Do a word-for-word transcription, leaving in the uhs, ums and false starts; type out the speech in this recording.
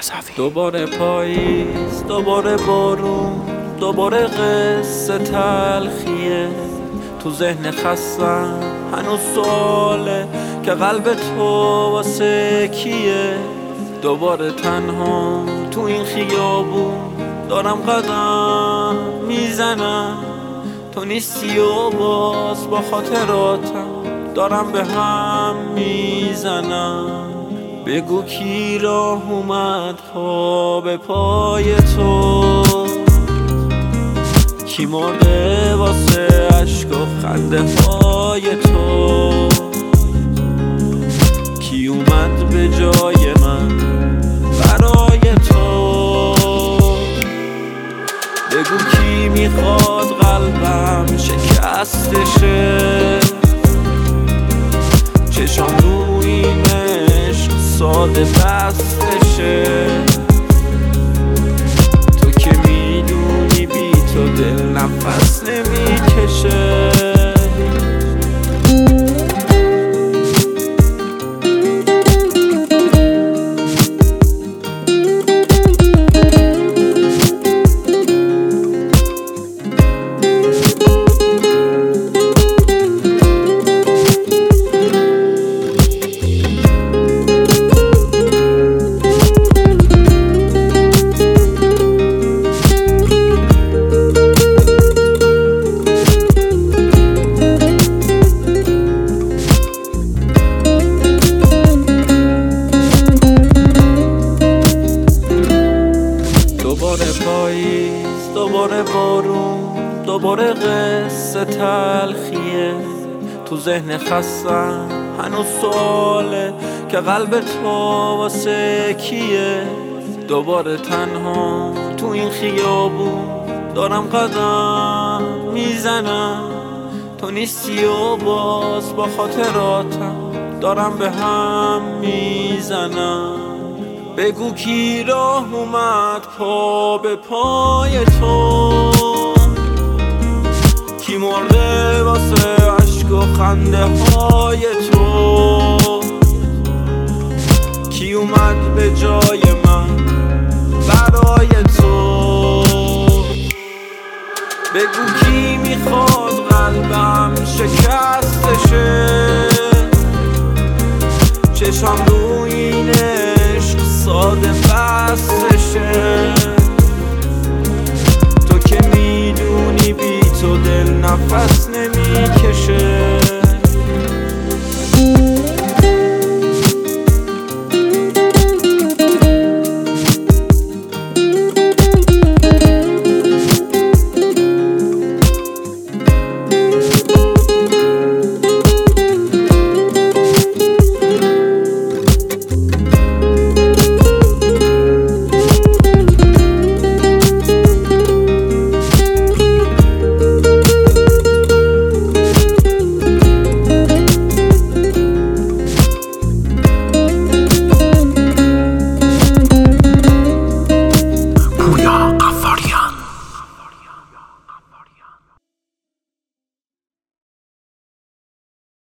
رضوی. دوباره پاییز، دوباره بارون، دوباره قصه تلخیه. تو ذهن خستم هنوز سواله که قلب تو واسه کیه. دوباره تنها تو این خیابون دارم قدم میزنم. تو نیستی و باز با خاطراتم دارم به هم میزنم. بگو کی راه اومد پا به پای تو، کی مرده واسه عشق و خنده های تو، کی اومد به جای من برای تو. بگو کی میخواد قلبم شکستشه، چشام رو این عشق ساده بستشه. تو که میدونی بی تو دل نفس نمیکشه. دوباره پاییز، دوباره بارون، دوباره قصه تلخیه. تو ذهن خستم هنوز سواله که قلب تو واسه کیه. دوباره تنها تو این خیابون دارم قدم میزنم. تو نیستی و باز با خاطراتم دارم به هم میزنم. بگو کی راه اومد پا به پای تو، کی مرده واسه عشق و خنده های تو، کی اومد به جای من برای تو. بگو کی میخواد قلبم شکستشه، چشم رو این عشق ساده بستشه. تو که میدونی بی تو دل نفس نمیکشه.